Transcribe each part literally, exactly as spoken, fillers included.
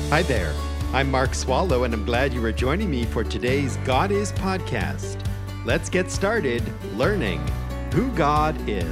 Hi there. I'm Mark Swallow, and I'm glad you are joining me for today's God Is podcast. Let's get started learning who God is.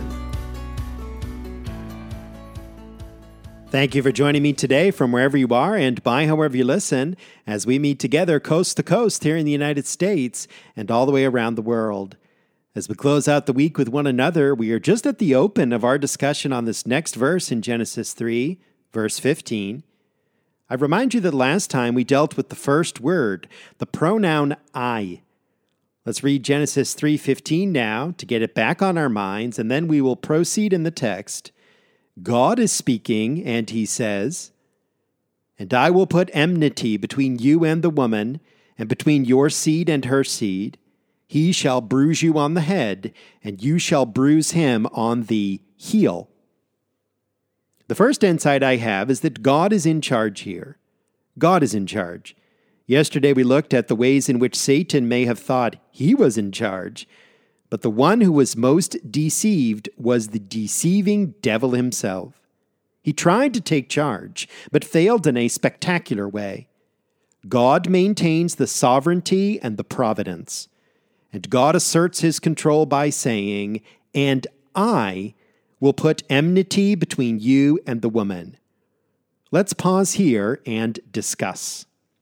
Thank you for joining me today from wherever you are and by however you listen as we meet together coast to coast here in the United States and all the way around the world. As we close out the week with one another, we are just at the open of our discussion on this next verse in Genesis three, verse fifteen. I remind you that last time we dealt with the first word, the pronoun I. Let's read Genesis three fifteen now to get it back on our minds, and then we will proceed in the text. God is speaking, and he says, "And I will put enmity between you and the woman, and between your seed and her seed. He shall bruise you on the head, and you shall bruise him on the heel." The first insight I have is that God is in charge here. God is in charge. Yesterday we looked at the ways in which Satan may have thought he was in charge, but the one who was most deceived was the deceiving devil himself. He tried to take charge, but failed in a spectacular way. God maintains the sovereignty and the providence, and God asserts his control by saying, "And I will put enmity between you and the woman." Let's pause here and discuss.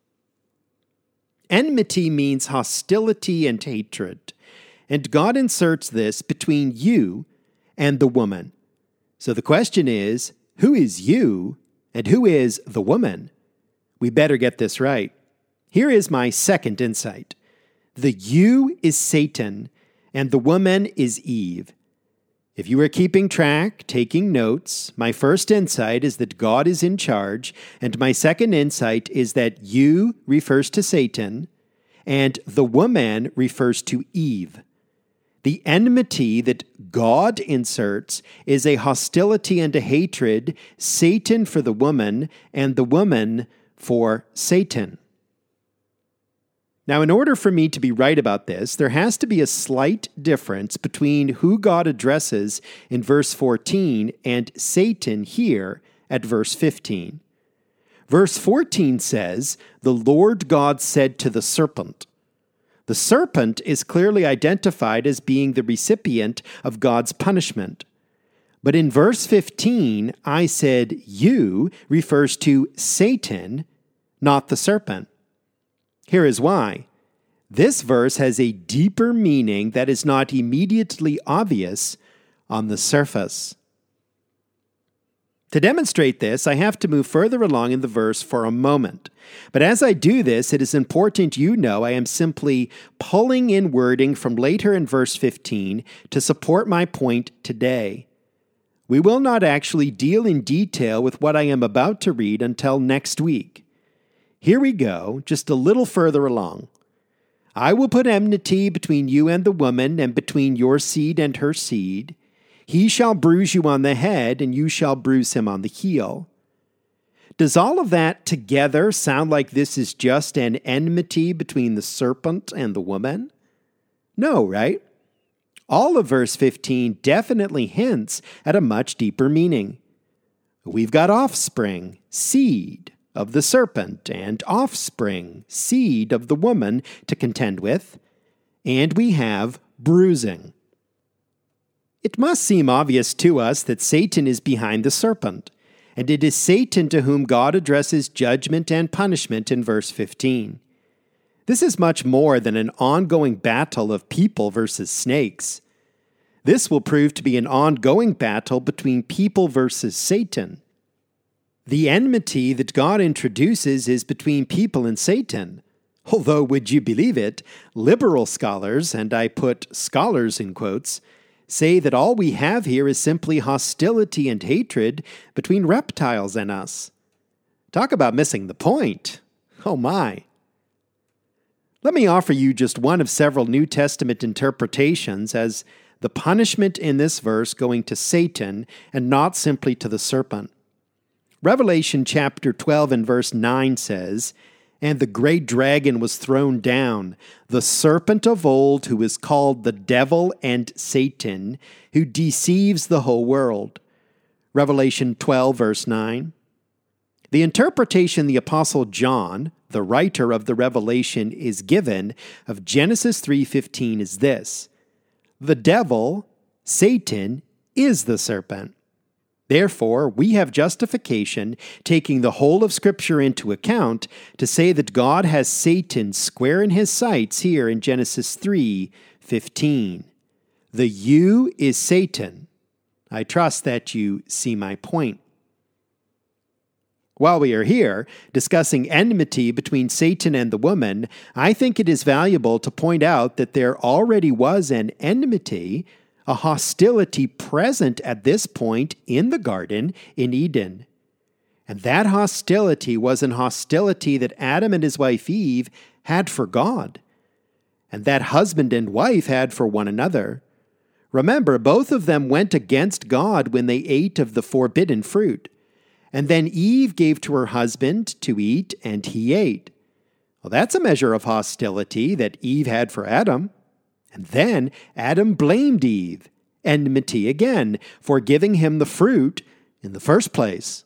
Enmity means hostility and hatred, and God inserts this between you and the woman. So the question is, who is you and who is the woman? We better get this right. Here is my second insight. The you is Satan, and the woman is Eve. If you are keeping track, taking notes, my first insight is that God is in charge, and my second insight is that you refers to Satan, and the woman refers to Eve. The enmity that God inserts is a hostility and a hatred, Satan for the woman, and the woman for Satan. Now, in order for me to be right about this, there has to be a slight difference between who God addresses in verse fourteen and Satan here at verse fifteen. Verse fourteen says, "The Lord God said to the serpent." The serpent is clearly identified as being the recipient of God's punishment. But in verse fifteen, I said you refers to Satan, not the serpent. Here is why. This verse has a deeper meaning that is not immediately obvious on the surface. To demonstrate this, I have to move further along in the verse for a moment. But as I do this, it is important you know I am simply pulling in wording from later in verse fifteen to support my point today. We will not actually deal in detail with what I am about to read until next week. Here we go, just a little further along. "I will put enmity between you and the woman, and between your seed and her seed. He shall bruise you on the head, and you shall bruise him on the heel." Does all of that together sound like this is just an enmity between the serpent and the woman? No, right? All of verse fifteen definitely hints at a much deeper meaning. We've got offspring, seed of the serpent, and offspring, seed of the woman, to contend with, and we have bruising. It must seem obvious to us that Satan is behind the serpent, and it is Satan to whom God addresses judgment and punishment in verse fifteen. This is much more than an ongoing battle of people versus snakes. This will prove to be an ongoing battle between people versus Satan. The enmity that God introduces is between people and Satan. Although, would you believe it, liberal scholars, and I put scholars in quotes, say that all we have here is simply hostility and hatred between reptiles and us. Talk about missing the point. Oh my. Let me offer you just one of several New Testament interpretations as the punishment in this verse going to Satan and not simply to the serpent. Revelation chapter twelve and verse nine says, "And the great dragon was thrown down, the serpent of old, who is called the devil and Satan, who deceives the whole world." Revelation twelve, verse nine. The interpretation the Apostle John, the writer of the Revelation, is given of Genesis three fifteen is this: the devil, Satan, is the serpent. Therefore, we have justification, taking the whole of Scripture into account, to say that God has Satan square in his sights here in Genesis three fifteen. The you is Satan. I trust that you see my point. While we are here discussing enmity between Satan and the woman, I think it is valuable to point out that there already was an enmity, a hostility present at this point in the garden in Eden. And that hostility was an hostility that Adam and his wife Eve had for God, and that husband and wife had for one another. Remember, both of them went against God when they ate of the forbidden fruit. And then Eve gave to her husband to eat, and he ate. Well, that's a measure of hostility that Eve had for Adam. And then Adam blamed Eve, enmity again, for giving him the fruit in the first place.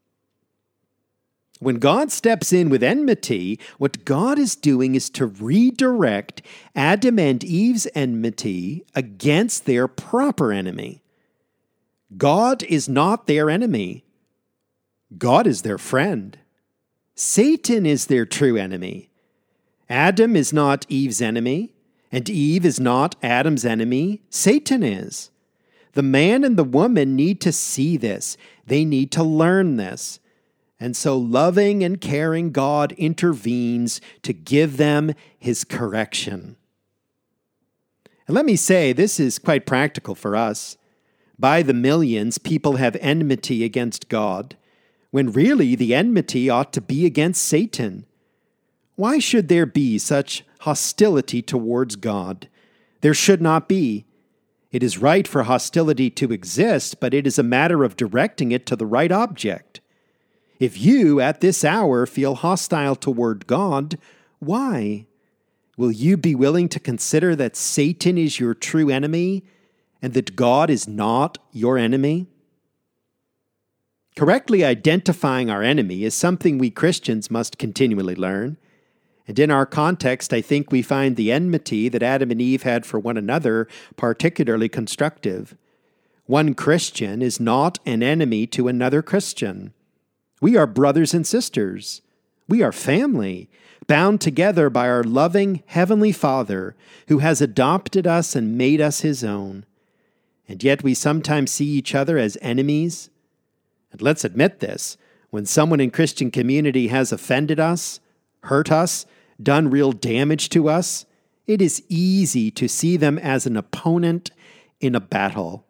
When God steps in with enmity, what God is doing is to redirect Adam and Eve's enmity against their proper enemy. God is not their enemy. God is their friend. Satan is their true enemy. Adam is not Eve's enemy, and Eve is not Adam's enemy. Satan is. The man and the woman need to see this. They need to learn this. And so loving and caring God intervenes to give them his correction. And let me say, this is quite practical for us. By the millions, people have enmity against God, when really the enmity ought to be against Satan. Why should there be such hostility towards God? There should not be. It is right for hostility to exist, but it is a matter of directing it to the right object. If you, at this hour, feel hostile toward God, why? Will you be willing to consider that Satan is your true enemy and that God is not your enemy? Correctly identifying our enemy is something we Christians must continually learn. And in our context, I think we find the enmity that Adam and Eve had for one another particularly constructive. One Christian is not an enemy to another Christian. We are brothers and sisters. We are family, bound together by our loving Heavenly Father, who has adopted us and made us his own. And yet we sometimes see each other as enemies. And let's admit this, when someone in Christian community has offended us, hurt us, done real damage to us, it is easy to see them as an opponent in a battle.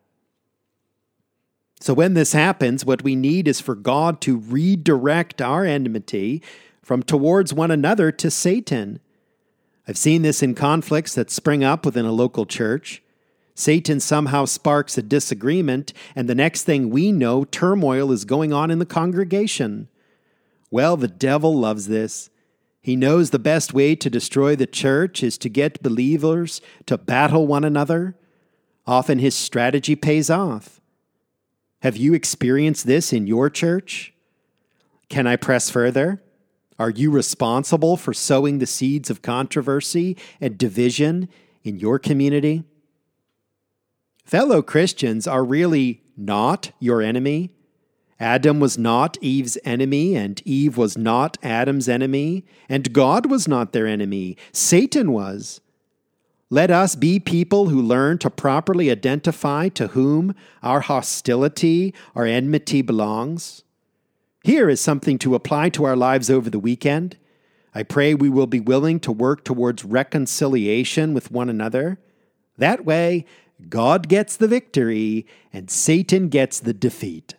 So when this happens, what we need is for God to redirect our enmity from towards one another to Satan. I've seen this in conflicts that spring up within a local church. Satan somehow sparks a disagreement, and the next thing we know, turmoil is going on in the congregation. Well, the devil loves this. He knows the best way to destroy the church is to get believers to battle one another. Often his strategy pays off. Have you experienced this in your church? Can I press further? Are you responsible for sowing the seeds of controversy and division in your community? Fellow Christians are really not your enemy. Adam was not Eve's enemy, and Eve was not Adam's enemy, and God was not their enemy. Satan was. Let us be people who learn to properly identify to whom our hostility, our enmity belongs. Here is something to apply to our lives over the weekend. I pray we will be willing to work towards reconciliation with one another. That way, God gets the victory and Satan gets the defeat.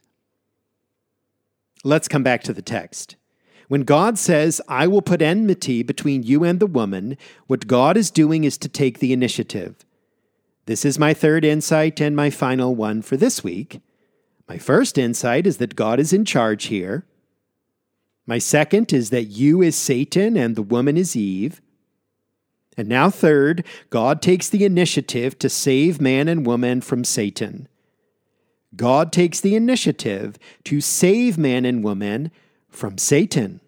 Let's come back to the text. When God says, I will put enmity between you and the woman, what God is doing is to take the initiative. This is my third insight and my final one for this week. My first insight is that God is in charge here. My second is that you is Satan and the woman is Eve. And now third, God takes the initiative to save man and woman from Satan. God takes the initiative to save man and woman from Satan.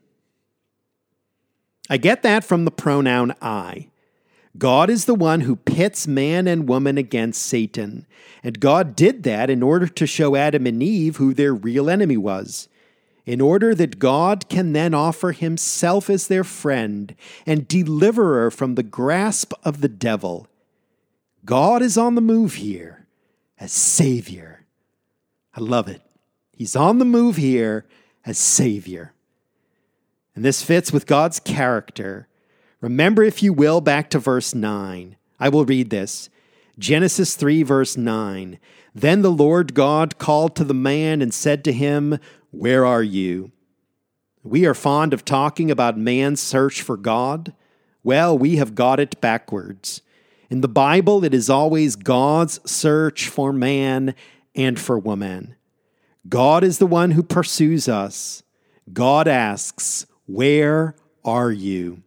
I get that from the pronoun I. God is the one who pits man and woman against Satan, and God did that in order to show Adam and Eve who their real enemy was, in order that God can then offer himself as their friend and deliverer from the grasp of the devil. God is on the move here as Savior. I love it. He's on the move here as Savior. And this fits with God's character. Remember, if you will, back to verse nine. I will read this. Genesis three, verse nine. Then the Lord God called to the man and said to him, "Where are you?" We are fond of talking about man's search for God. Well, we have got it backwards. In the Bible, it is always God's search for man and for woman. God is the one who pursues us. God asks, "Where are you?"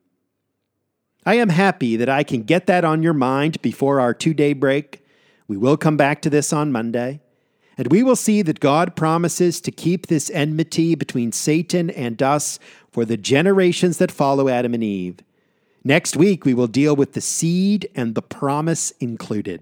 I am happy that I can get that on your mind before our two-day break. We will come back to this on Monday, and we will see that God promises to keep this enmity between Satan and us for the generations that follow Adam and Eve. Next week, we will deal with the seed and the promise included.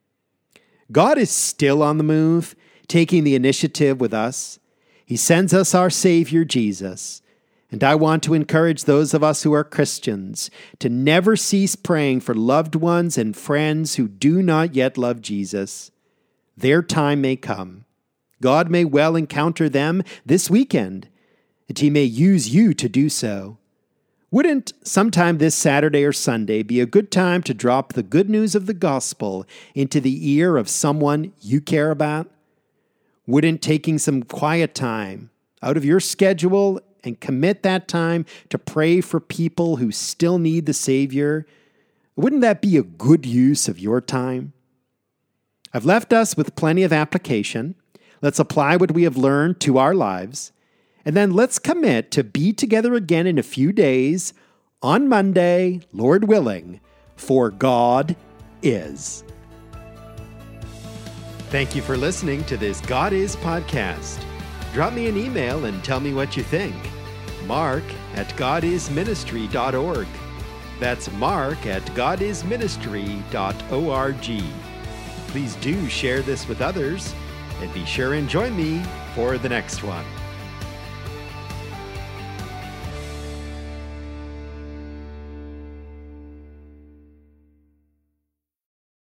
God is still on the move, taking the initiative with us. He sends us our Savior, Jesus. And I want to encourage those of us who are Christians to never cease praying for loved ones and friends who do not yet love Jesus. Their time may come. God may well encounter them this weekend, and He may use you to do so. Wouldn't sometime this Saturday or Sunday be a good time to drop the good news of the gospel into the ear of someone you care about? Wouldn't taking some quiet time out of your schedule and commit that time to pray for people who still need the Savior, wouldn't that be a good use of your time? I've left us with plenty of application. Let's apply what we have learned to our lives. And then let's commit to be together again in a few days, on Monday, Lord willing, for God is. Thank you for listening to this God Is podcast. Drop me an email and tell me what you think. Mark at god is ministry dot org. That's Mark at god is ministry dot org. Please do share this with others, and be sure and join me for the next one.